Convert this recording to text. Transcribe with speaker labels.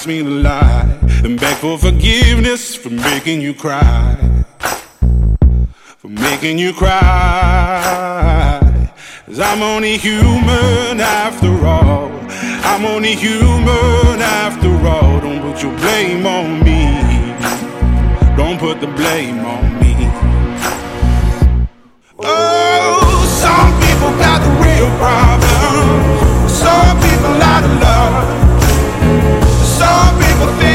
Speaker 1: ask me to lie and beg for forgiveness for making you cry, for making you cry. 'Cause I'm only human after all. I'm only human after all. Don't put your blame on me. Don't put the blame on me. Oh, some people got the real problem. Some people out of love. Some people think